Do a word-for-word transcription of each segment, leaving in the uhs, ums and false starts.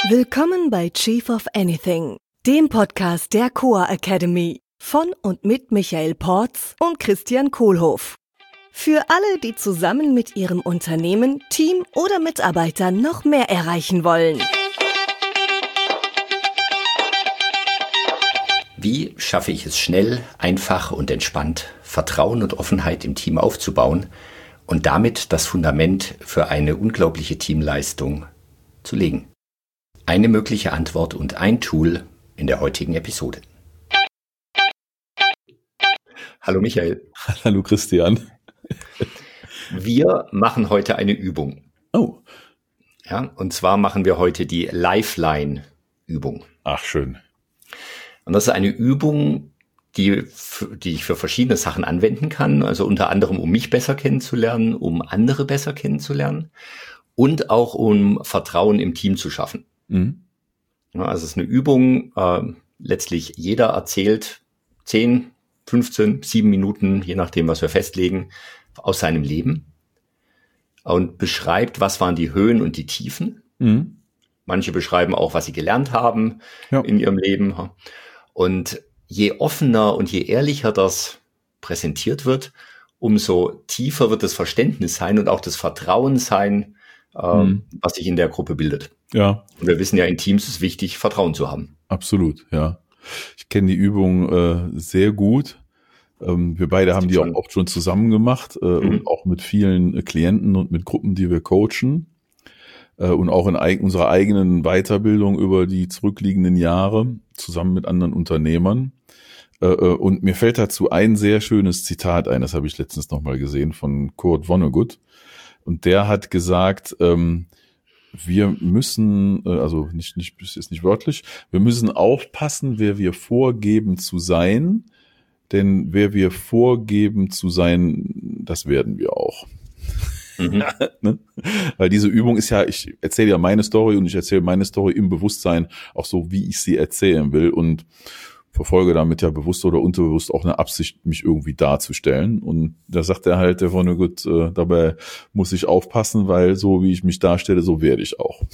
Willkommen bei Chief of Anything, dem Podcast der Coa Academy von und mit Michael Porz und Christian Kohlhoff. Für alle, die zusammen mit ihrem Unternehmen, Team oder Mitarbeitern noch mehr erreichen wollen. Wie schaffe ich es schnell, einfach und entspannt, Vertrauen und Offenheit im Team aufzubauen und damit das Fundament für eine unglaubliche Teamleistung zu legen? Eine mögliche Antwort und ein Tool in der heutigen Episode. Hallo Michael. Hallo Christian. Wir machen heute eine Übung. Oh. Ja, und zwar machen wir heute die Lifeline-Übung. Ach, schön. Und das ist eine Übung, die, die ich für verschiedene Sachen anwenden kann. Also unter anderem, um mich besser kennenzulernen, um andere besser kennenzulernen und auch um Vertrauen im Team zu schaffen. Mhm. Ja, also es ist eine Übung, äh, letztlich jeder erzählt zehn, fünfzehn, sieben Minuten, je nachdem, was wir festlegen, aus seinem Leben und beschreibt, was waren die Höhen und die Tiefen. Mhm. Manche beschreiben auch, was sie gelernt haben ja. in ihrem Leben. Und je offener und je ehrlicher das präsentiert wird, umso tiefer wird das Verständnis sein und auch das Vertrauen sein, äh, mhm. was sich in der Gruppe bildet. Ja. Und wir wissen ja, in Teams ist es wichtig, Vertrauen zu haben. Absolut, ja. Ich kenne die Übung äh, sehr gut. Ähm, wir beide haben die auch oft schon zusammen gemacht äh, mhm. und auch mit vielen äh, Klienten und mit Gruppen, die wir coachen. Äh, und auch in eig- unserer eigenen Weiterbildung über die zurückliegenden Jahre zusammen mit anderen Unternehmern. Äh, und mir fällt dazu ein sehr schönes Zitat ein, das habe ich letztens nochmal gesehen, von Kurt Vonnegut. Und der hat gesagt, ähm, wir müssen, also nicht, nicht, ist nicht wörtlich, wir müssen aufpassen, wer wir vorgeben zu sein, denn wer wir vorgeben zu sein, das werden wir auch. Mhm. Ne? Weil diese Übung ist ja, ich erzähle ja meine Story und ich erzähle meine Story im Bewusstsein auch so, wie ich sie erzählen will und verfolge damit ja bewusst oder unterbewusst auch eine Absicht, mich irgendwie darzustellen. Und da sagt er halt, der Vonnegut, äh, dabei muss ich aufpassen, weil so wie ich mich darstelle, so werde ich auch.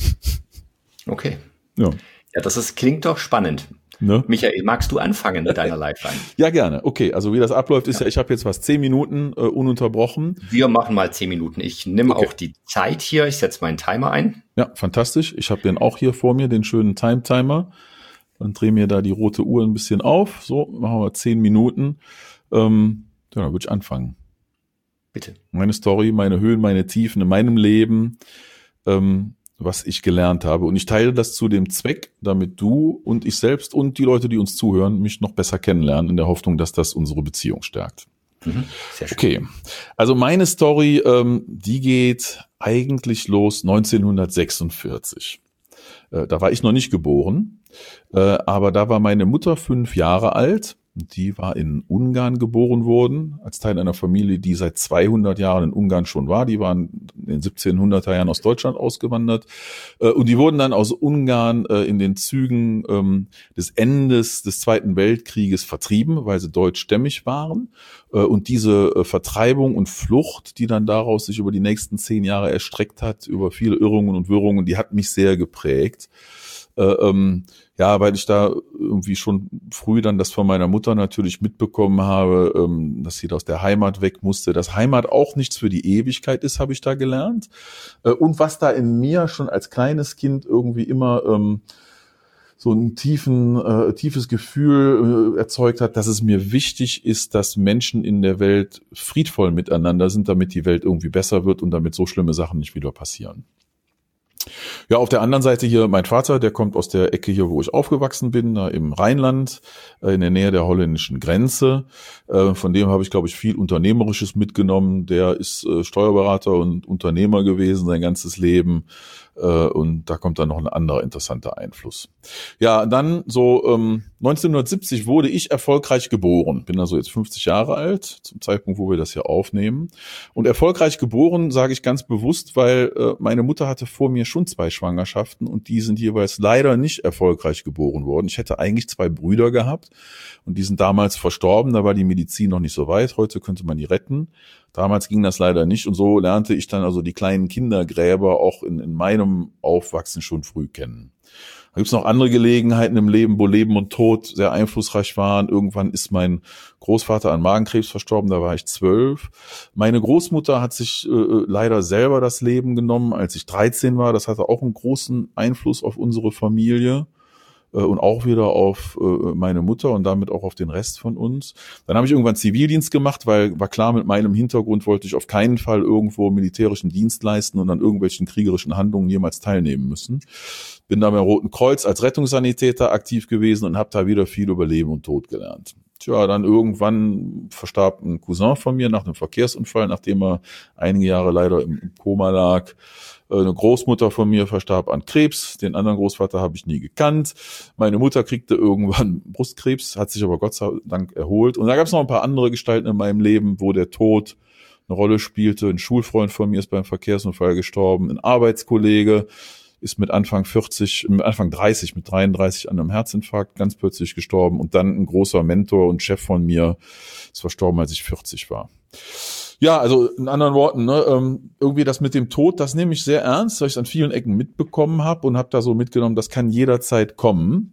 Okay. Ja, ja das ist, klingt doch spannend. Ne? Michael, magst du anfangen mit deiner Lifeline? Ja, gerne. Okay, also wie das abläuft, ist ja, ja ich habe jetzt was zehn Minuten äh, ununterbrochen. Wir machen mal zehn Minuten. Ich nehme okay. auch die Zeit hier. Ich setze meinen Timer ein. Ja, fantastisch. Ich habe den auch hier vor mir, den schönen Time-Timer. Dann drehen wir da die rote Uhr ein bisschen auf. So, machen wir zehn Minuten. Ähm, ja, dann würde ich anfangen. Bitte. Meine Story, meine Höhen, meine Tiefen in meinem Leben, ähm, was ich gelernt habe. Und ich teile das zu dem Zweck, damit du und ich selbst und die Leute, die uns zuhören, mich noch besser kennenlernen, in der Hoffnung, dass das unsere Beziehung stärkt. Mhm, sehr schön. Okay, also meine Story, ähm, die geht eigentlich los neunzehnhundertsechsundvierzig. Äh, da war ich noch nicht geboren, äh, aber da war meine Mutter fünf Jahre alt. Die war in Ungarn geboren worden, als Teil einer Familie, die seit zweihundert Jahren in Ungarn schon war. Die waren in den siebzehnhunderter Jahren aus Deutschland ausgewandert. Und die wurden dann aus Ungarn in den Zügen des Endes des Zweiten Weltkrieges vertrieben, weil sie deutschstämmig waren. Und diese Vertreibung und Flucht, die dann daraus sich über die nächsten zehn Jahre erstreckt hat, über viele Irrungen und Wirrungen, die hat mich sehr geprägt. Äh, ähm, ja, weil ich da irgendwie schon früh dann das von meiner Mutter natürlich mitbekommen habe, ähm, dass sie da aus der Heimat weg musste, dass Heimat auch nichts für die Ewigkeit ist, habe ich da gelernt. Äh, und was da in mir schon als kleines Kind irgendwie immer ähm, so ein tiefen, äh, tiefes Gefühl äh, erzeugt hat, dass es mir wichtig ist, dass Menschen in der Welt friedvoll miteinander sind, damit die Welt irgendwie besser wird und damit so schlimme Sachen nicht wieder passieren. Ja, auf der anderen Seite hier mein Vater, der kommt aus der Ecke hier, wo ich aufgewachsen bin, da im Rheinland, in der Nähe der holländischen Grenze. Von dem habe ich, glaube ich, viel Unternehmerisches mitgenommen. Der ist Steuerberater und Unternehmer gewesen sein ganzes Leben. Und da kommt dann noch ein anderer interessanter Einfluss. Ja, dann so ähm, neunzehnhundertsiebzig wurde ich erfolgreich geboren. Bin also jetzt fünfzig Jahre alt, zum Zeitpunkt, wo wir das hier aufnehmen. Und erfolgreich geboren sage ich ganz bewusst, weil äh, meine Mutter hatte vor mir schon zwei Schwangerschaften und die sind jeweils leider nicht erfolgreich geboren worden. Ich hätte eigentlich zwei Brüder gehabt und die sind damals verstorben. Da war die Medizin noch nicht so weit. Heute könnte man die retten. Damals ging das leider nicht und so lernte ich dann also die kleinen Kindergräber auch in, in meinem Aufwachsen schon früh kennen. Da gibt's noch andere Gelegenheiten im Leben, wo Leben und Tod sehr einflussreich waren. Irgendwann ist mein Großvater an Magenkrebs verstorben, da war ich zwölf. Meine Großmutter hat sich äh, leider selber das Leben genommen, als ich dreizehn war. Das hatte auch einen großen Einfluss auf unsere Familie äh, und auch wieder auf äh, meine Mutter und damit auch auf den Rest von uns. Dann habe ich irgendwann Zivildienst gemacht, weil war klar, mit meinem Hintergrund wollte ich auf keinen Fall irgendwo militärischen Dienst leisten und an irgendwelchen kriegerischen Handlungen jemals teilnehmen müssen. Bin da beim Roten Kreuz als Rettungssanitäter aktiv gewesen und habe da wieder viel über Leben und Tod gelernt. Tja, dann irgendwann verstarb ein Cousin von mir nach einem Verkehrsunfall, nachdem er einige Jahre leider im Koma lag. Eine Großmutter von mir verstarb an Krebs, den anderen Großvater habe ich nie gekannt. Meine Mutter kriegte irgendwann Brustkrebs, hat sich aber Gott sei Dank erholt. Und da gab es noch ein paar andere Gestalten in meinem Leben, wo der Tod eine Rolle spielte. Ein Schulfreund von mir ist beim Verkehrsunfall gestorben, ein Arbeitskollege ist mit Anfang vierzig, mit Anfang dreißig, mit dreiunddreißig an einem Herzinfarkt ganz plötzlich gestorben und dann ein großer Mentor und Chef von mir ist verstorben, als ich vierzig war. Ja, also in anderen Worten, ne, ähm, irgendwie das mit dem Tod, das nehme ich sehr ernst, weil ich es an vielen Ecken mitbekommen habe und habe da so mitgenommen, das kann jederzeit kommen.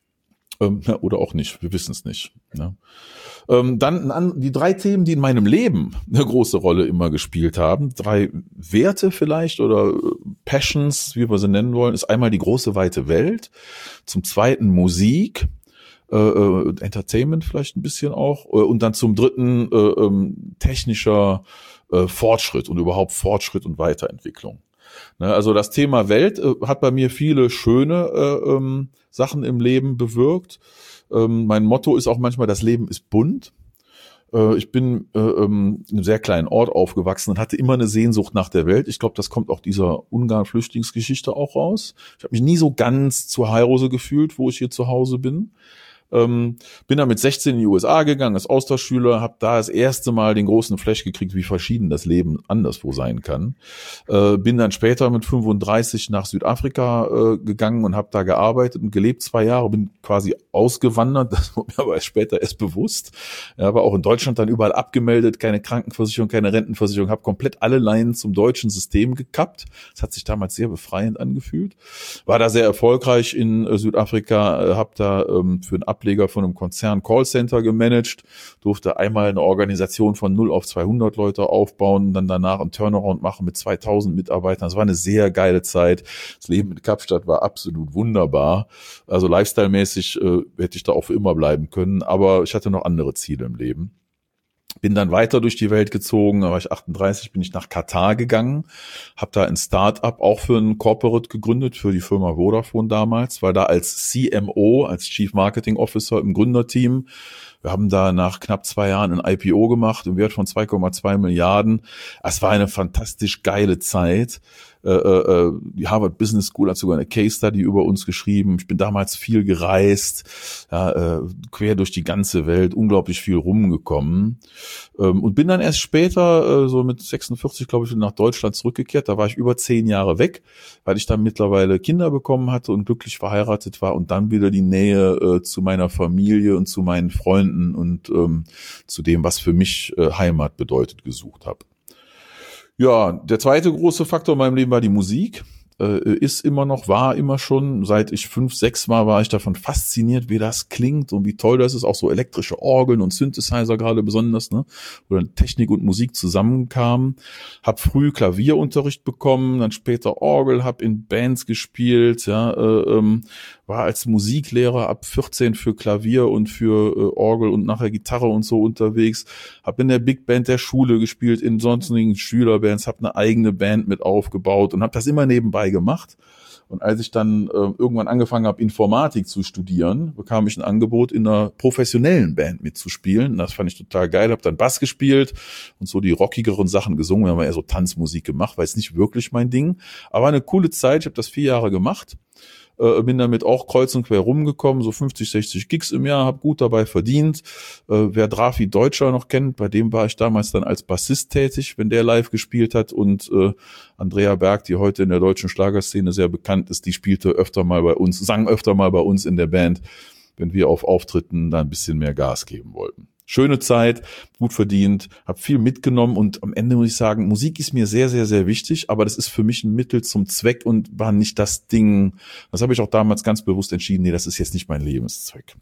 Ähm, ja, oder auch nicht, wir wissen es nicht. Ne? Ähm, dann an, die drei Themen, die in meinem Leben eine große Rolle immer gespielt haben, drei Werte vielleicht oder Passions, wie wir sie nennen wollen, ist einmal die große weite Welt, zum zweiten Musik, äh, Entertainment vielleicht ein bisschen auch äh, und dann zum dritten äh, ähm, technischer äh, Fortschritt und überhaupt Fortschritt und Weiterentwicklung. Ne, also das Thema Welt äh, hat bei mir viele schöne äh, ähm, Sachen im Leben bewirkt. Ähm, mein Motto ist auch manchmal, das Leben ist bunt. Äh, ich bin äh, ähm, in einem sehr kleinen Ort aufgewachsen und hatte immer eine Sehnsucht nach der Welt. Ich glaube, das kommt auch dieser Ungarn-Flüchtlingsgeschichte auch raus. Ich habe mich nie so ganz zu Hause gefühlt, wo ich hier zu Hause bin. Ähm, bin dann mit sechzehn in die U S A gegangen als Austauschschüler, habe da das erste Mal den großen Flash gekriegt, wie verschieden das Leben anderswo sein kann. Äh, bin dann später mit fünfunddreißig nach Südafrika äh, gegangen und habe da gearbeitet und gelebt zwei Jahre, bin quasi ausgewandert, das wurde mir aber später erst bewusst. Ja, war auch in Deutschland dann überall abgemeldet, keine Krankenversicherung, keine Rentenversicherung, habe komplett alle Leinen zum deutschen System gekappt. Das hat sich damals sehr befreiend angefühlt. War da sehr erfolgreich in äh, Südafrika, äh, habe da ähm, für ein Ableger von einem Konzern Callcenter gemanagt, durfte einmal eine Organisation von null auf zweihundert Leute aufbauen, dann danach einen Turnaround machen mit zweitausend Mitarbeitern. Das war eine sehr geile Zeit. Das Leben in Kapstadt war absolut wunderbar. Also lifestyle-mäßig äh, hätte ich da auch für immer bleiben können, aber ich hatte noch andere Ziele im Leben. Bin dann weiter durch die Welt gezogen, da war ich achtunddreißig, bin ich nach Katar gegangen, habe da ein Start-up auch für ein Corporate gegründet, für die Firma Vodafone damals, war da als C M O, als Chief Marketing Officer im Gründerteam. Wir haben da nach knapp zwei Jahren ein I P O gemacht im Wert von zwei Komma zwei Milliarden. Es war eine fantastisch geile Zeit. Äh, äh, die Harvard Business School hat sogar eine Case Study über uns geschrieben. Ich bin damals viel gereist, ja, äh, quer durch die ganze Welt, unglaublich viel rumgekommen ähm, und bin dann erst später, äh, so mit sechsundvierzig, glaube ich, nach Deutschland zurückgekehrt. Da war ich über zehn Jahre weg, weil ich dann mittlerweile Kinder bekommen hatte und glücklich verheiratet war und dann wieder die Nähe äh, zu meiner Familie und zu meinen Freunden und ähm, zu dem, was für mich äh, Heimat bedeutet, gesucht habe. Ja, der zweite große Faktor in meinem Leben war die Musik. Äh, ist immer noch, war immer schon, seit ich fünf, sechs war, war ich davon fasziniert, wie das klingt und wie toll das ist. Auch so elektrische Orgeln und Synthesizer gerade besonders, ne, wo dann Technik und Musik zusammenkamen. Hab früh Klavierunterricht bekommen, dann später Orgel, hab in Bands gespielt, ja, äh, ähm, war als Musiklehrer ab vierzehn für Klavier und für äh, Orgel und nachher Gitarre und so unterwegs. Hab in der Big Band der Schule gespielt, in sonstigen Schülerbands, hab eine eigene Band mit aufgebaut und hab das immer nebenbei gemacht. Und als ich dann äh, irgendwann angefangen habe, Informatik zu studieren, bekam ich ein Angebot, in einer professionellen Band mitzuspielen. Das fand ich total geil, habe dann Bass gespielt und so die rockigeren Sachen gesungen. Wir haben eher so Tanzmusik gemacht, war jetzt nicht wirklich mein Ding. Aber eine coole Zeit, ich habe das vier Jahre gemacht. Äh, bin damit auch kreuz und quer rumgekommen, so fünfzig, sechzig Gigs im Jahr, habe gut dabei verdient. Äh, wer Drafi Deutscher noch kennt, bei dem war ich damals dann als Bassist tätig, wenn der live gespielt hat. Und äh, Andrea Berg, die heute in der deutschen Schlagerszene sehr bekannt ist, die spielte öfter mal bei uns, sang öfter mal bei uns in der Band, wenn wir auf Auftritten da ein bisschen mehr Gas geben wollten. Schöne Zeit, gut verdient, habe viel mitgenommen und am Ende muss ich sagen, Musik ist mir sehr, sehr, sehr wichtig, aber das ist für mich ein Mittel zum Zweck und war nicht das Ding. Das habe ich auch damals ganz bewusst entschieden, nee, das ist jetzt nicht mein Lebenszweck.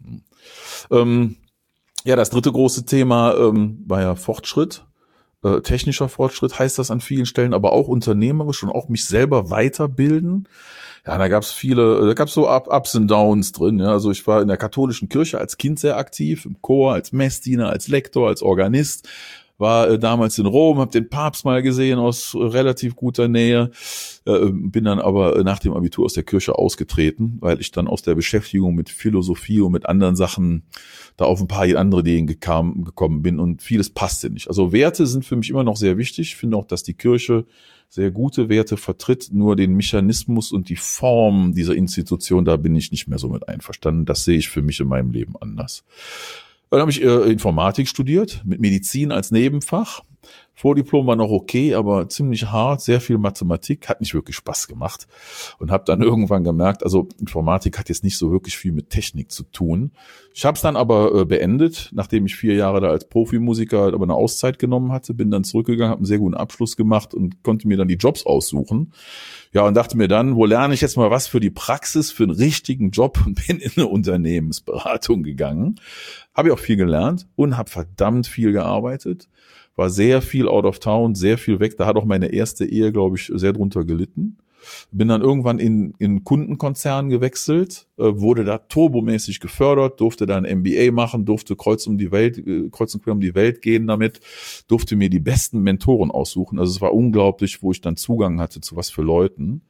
Ähm, ja, das dritte große Thema ähm, war ja Fortschritt. Äh, technischer Fortschritt heißt das an vielen Stellen, aber auch unternehmerisch und auch mich selber weiterbilden. Ja, da gab's viele, da gab's so Ups und Downs drin. Ja, also ich war in der katholischen Kirche als Kind sehr aktiv, im Chor, als Messdiener, als Lektor, als Organist. War äh, damals in Rom, habe den Papst mal gesehen aus äh, relativ guter Nähe, äh, bin dann aber äh, nach dem Abitur aus der Kirche ausgetreten, weil ich dann aus der Beschäftigung mit Philosophie und mit anderen Sachen da auf ein paar andere Ideen gekam, gekommen bin und vieles passte nicht. Also Werte sind für mich immer noch sehr wichtig. Ich finde auch, dass die Kirche sehr gute Werte vertritt, nur den Mechanismus und die Form dieser Institution, da bin ich nicht mehr so mit einverstanden. Das sehe ich für mich in meinem Leben anders. Dann habe ich äh, Informatik studiert, mit Medizin als Nebenfach. Vordiplom war noch okay, aber ziemlich hart, sehr viel Mathematik, hat nicht wirklich Spaß gemacht. Und habe dann irgendwann gemerkt, also Informatik hat jetzt nicht so wirklich viel mit Technik zu tun. Ich habe es dann aber äh, beendet, nachdem ich vier Jahre da als Profimusiker aber eine Auszeit genommen hatte, bin dann zurückgegangen, habe einen sehr guten Abschluss gemacht und konnte mir dann die Jobs aussuchen. Ja, und dachte mir dann, wo lerne ich jetzt mal was für die Praxis, für einen richtigen Job und bin in eine Unternehmensberatung gegangen. Habe ich auch viel gelernt und habe verdammt viel gearbeitet. War sehr viel out of town, sehr viel weg. Da hat auch meine erste Ehe, glaube ich, sehr drunter gelitten. Bin dann irgendwann in in Kundenkonzern gewechselt, äh, wurde da turbomäßig gefördert, durfte da ein M B A machen, durfte kreuz um die Welt, äh, kreuz und quer um die Welt gehen damit, durfte mir die besten Mentoren aussuchen. Also es war unglaublich, wo ich dann Zugang hatte zu was für Leuten.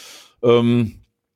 Ähm,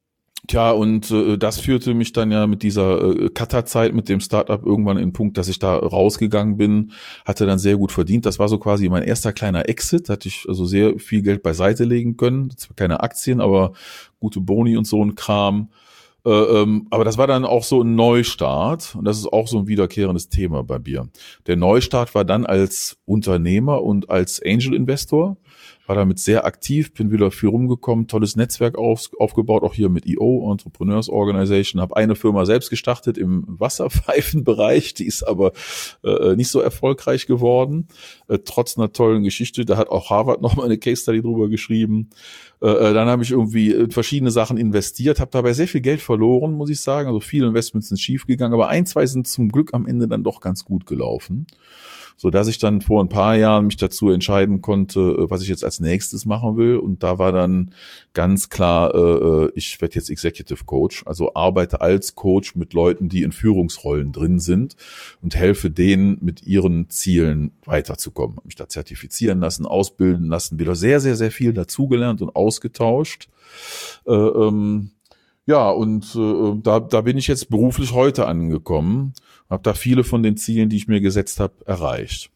Tja, und äh, das führte mich dann ja mit dieser äh, Cutter-Zeit, mit dem Startup irgendwann in den Punkt, dass ich da rausgegangen bin, hatte dann sehr gut verdient. Das war so quasi mein erster kleiner Exit, hatte ich also sehr viel Geld beiseite legen können. Zwar keine Aktien, aber gute Boni und so ein Kram. Äh, ähm, aber das war dann auch so ein Neustart und das ist auch so ein wiederkehrendes Thema bei mir. Der Neustart war dann als Unternehmer und als Angel-Investor. War damit sehr aktiv, bin wieder viel rumgekommen, tolles Netzwerk auf, aufgebaut, auch hier mit E O, Entrepreneurs Organization, habe eine Firma selbst gestartet im Wasserpfeifenbereich, die ist aber äh, nicht so erfolgreich geworden, äh, trotz einer tollen Geschichte, da hat auch Harvard nochmal eine Case Study drüber geschrieben. Äh, dann habe ich irgendwie in verschiedene Sachen investiert, habe dabei sehr viel Geld verloren, muss ich sagen, also viele Investments sind schief gegangen, aber ein, zwei sind zum Glück am Ende dann doch ganz gut gelaufen. So dass ich dann vor ein paar Jahren mich dazu entscheiden konnte, was ich jetzt als nächstes machen will. Und da war dann ganz klar, äh, ich werde jetzt Executive Coach, also arbeite als Coach mit Leuten, die in Führungsrollen drin sind und helfe denen, mit ihren Zielen weiterzukommen. Habe mich da zertifizieren lassen, ausbilden lassen, wieder sehr, sehr, sehr viel dazugelernt und ausgetauscht. Äh, ähm, Ja, und äh, da, da bin ich jetzt beruflich heute angekommen, habe da viele von den Zielen, die ich mir gesetzt habe, erreicht.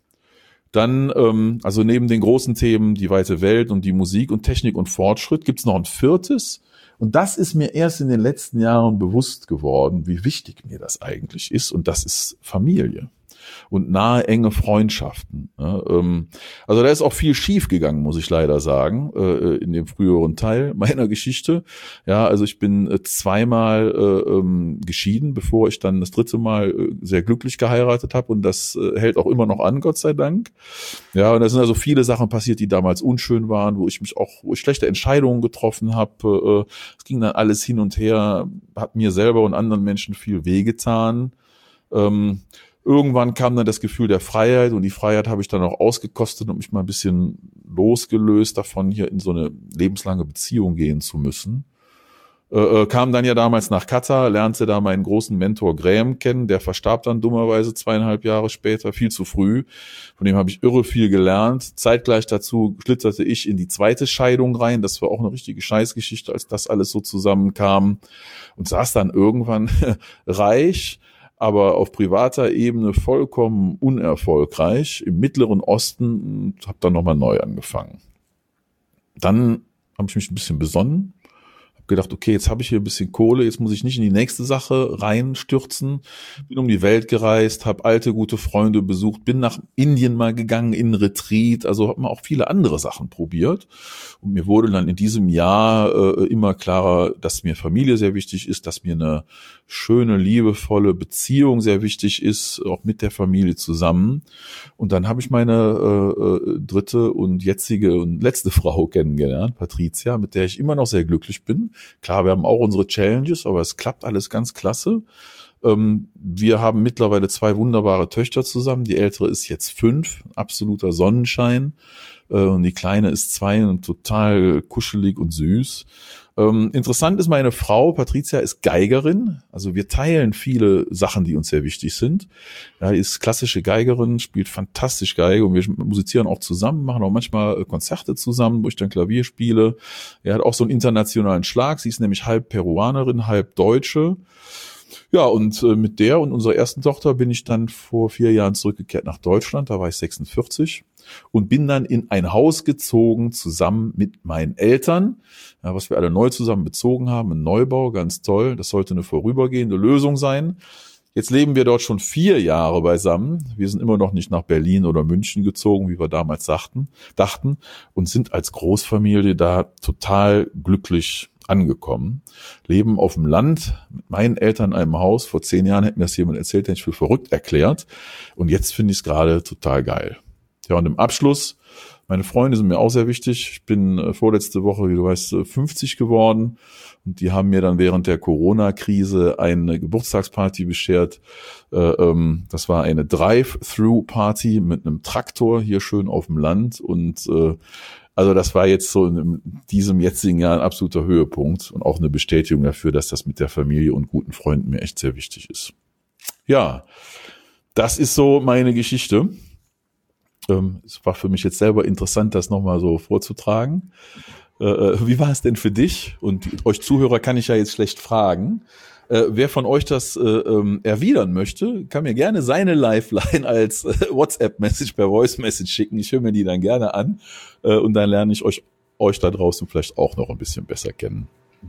Dann, ähm, also neben den großen Themen, die weite Welt und die Musik und Technik und Fortschritt, gibt's noch ein viertes. Und das ist mir erst in den letzten Jahren bewusst geworden, wie wichtig mir das eigentlich ist. Und das ist Familie und nahe, enge Freundschaften. Also da ist auch viel schief gegangen, muss ich leider sagen, in dem früheren Teil meiner Geschichte. Ja, also ich bin zweimal geschieden, bevor ich dann das dritte Mal sehr glücklich geheiratet habe und das hält auch immer noch an, Gott sei Dank. Ja, und da sind also viele Sachen passiert, die damals unschön waren, wo ich mich auch, wo ich schlechte Entscheidungen getroffen habe. Es ging dann alles hin und her, hat mir selber und anderen Menschen viel wehgetan. Ähm, Irgendwann kam dann das Gefühl der Freiheit und die Freiheit habe ich dann auch ausgekostet und mich mal ein bisschen losgelöst davon, hier in so eine lebenslange Beziehung gehen zu müssen. Äh, kam dann ja damals nach Katar, lernte da meinen großen Mentor Graham kennen, der verstarb dann dummerweise zweieinhalb Jahre später, viel zu früh. Von dem habe ich irre viel gelernt. Zeitgleich dazu schlitterte ich in die zweite Scheidung rein. Das war auch eine richtige Scheißgeschichte, als das alles so zusammenkam und saß dann irgendwann reich, aber auf privater Ebene vollkommen unerfolgreich im Mittleren Osten und habe dann nochmal neu angefangen. Dann habe ich mich ein bisschen besonnen, habe gedacht, okay, jetzt habe ich hier ein bisschen Kohle, jetzt muss ich nicht in die nächste Sache reinstürzen. Bin um die Welt gereist, habe alte, gute Freunde besucht, bin nach Indien mal gegangen in Retreat, also habe mal auch viele andere Sachen probiert. Und mir wurde dann in diesem Jahr äh, immer klarer, dass mir Familie sehr wichtig ist, dass mir eine schöne, liebevolle Beziehung sehr wichtig ist, auch mit der Familie zusammen. Und dann habe ich meine äh, äh, dritte und jetzige und letzte Frau kennengelernt, Patricia, mit der ich immer noch sehr glücklich bin. Klar, wir haben auch unsere Challenges, aber es klappt alles ganz klasse. Ähm, wir haben mittlerweile zwei wunderbare Töchter zusammen. Die ältere ist jetzt fünf, absoluter Sonnenschein. Äh, und die kleine ist zwei und total kuschelig und süß. Ähm, interessant ist, meine Frau, Patricia, ist Geigerin. Also wir teilen viele Sachen, die uns sehr wichtig sind. Ja, die ist klassische Geigerin, spielt fantastisch Geige und wir musizieren auch zusammen, machen auch manchmal Konzerte zusammen, wo ich dann Klavier spiele. Er hat auch so einen internationalen Schlag. Sie ist nämlich halb Peruanerin, halb Deutsche. Ja, und äh, mit der und unserer ersten Tochter bin ich dann vor vier Jahren zurückgekehrt nach Deutschland. Da war ich sechsundvierzig und bin dann in ein Haus gezogen, zusammen mit meinen Eltern, ja, was wir alle neu zusammen bezogen haben, ein Neubau, ganz toll. Das sollte eine vorübergehende Lösung sein. Jetzt leben wir dort schon vier Jahre beisammen. Wir sind immer noch nicht nach Berlin oder München gezogen, wie wir damals dachten, dachten und sind als Großfamilie da total glücklich angekommen. Leben auf dem Land, mit meinen Eltern in einem Haus. Vor zehn Jahren hätte mir das jemand erzählt, der ich für verrückt erklärt. Und jetzt finde ich es gerade total geil. Ja, und im Abschluss, meine Freunde sind mir auch sehr wichtig. Ich bin äh, vorletzte Woche, wie du weißt, fünfzig geworden. Und die haben mir dann während der Corona-Krise eine Geburtstagsparty beschert. Äh, ähm, das war eine Drive-Through-Party mit einem Traktor hier schön auf dem Land. Und äh, also das war jetzt so in diesem jetzigen Jahr ein absoluter Höhepunkt und auch eine Bestätigung dafür, dass das mit der Familie und guten Freunden mir echt sehr wichtig ist. Ja, das ist so meine Geschichte. Ähm, es war für mich jetzt selber interessant, das nochmal so vorzutragen. Äh, wie war es denn für dich? Und euch Zuhörer kann ich ja jetzt schlecht fragen. Äh, wer von euch das äh, ähm, erwidern möchte, kann mir gerne seine Lifeline als äh, WhatsApp-Message per Voice-Message schicken. Ich höre mir die dann gerne an äh, und dann lerne ich euch, euch da draußen vielleicht auch noch ein bisschen besser kennen.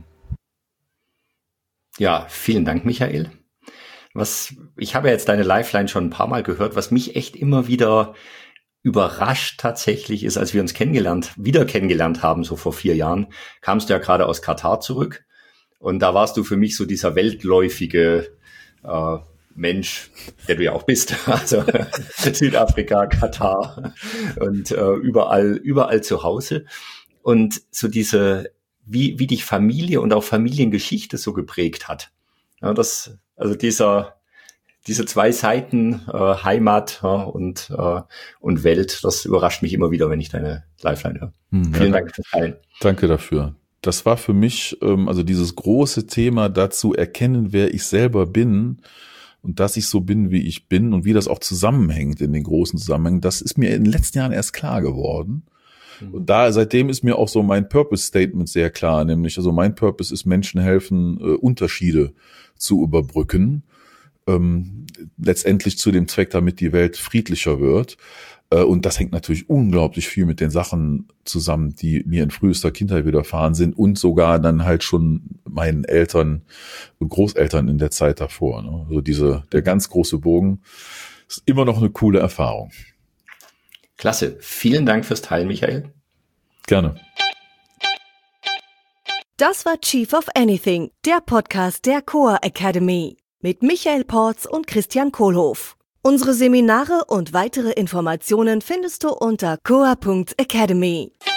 Ja, vielen Dank, Michael. Was, ich habe jetzt deine Lifeline schon ein paar Mal gehört, was mich echt immer wieder überrascht tatsächlich ist, als wir uns kennengelernt, wieder kennengelernt haben, so vor vier Jahren, kamst du ja gerade aus Katar zurück. Und da warst du für mich so dieser weltläufige äh, Mensch, der du ja auch bist. Also Südafrika, Katar und äh, überall, überall zu Hause. Und so diese, wie, wie dich Familie und auch Familiengeschichte so geprägt hat. Ja, das, also dieser, diese zwei Seiten, äh, Heimat ja, und, äh, und Welt, das überrascht mich immer wieder, wenn ich deine Lifeline höre. Hm, Vielen ja. Dank fürs Teilen. Danke dafür. Das war für mich, also dieses große Thema dazu erkennen, wer ich selber bin und dass ich so bin, wie ich bin und wie das auch zusammenhängt in den großen Zusammenhängen. Das ist mir in den letzten Jahren erst klar geworden. Und da, seitdem ist mir auch so mein Purpose-Statement sehr klar, nämlich, also mein Purpose ist, Menschen helfen, äh, Unterschiede zu überbrücken, ähm, letztendlich zu dem Zweck, damit die Welt friedlicher wird. Und das hängt natürlich unglaublich viel mit den Sachen zusammen, die mir in frühester Kindheit widerfahren sind und sogar dann halt schon meinen Eltern und Großeltern in der Zeit davor. Ne? Also diese, der ganz große Bogen ist immer noch eine coole Erfahrung. Klasse. Vielen Dank fürs Teilen, Michael. Gerne. Das war Chief of Anything, der Podcast der Coa Academy mit Michael Porz und Christian Kohlhoff. Unsere Seminare und weitere Informationen findest du unter coa punkt academy.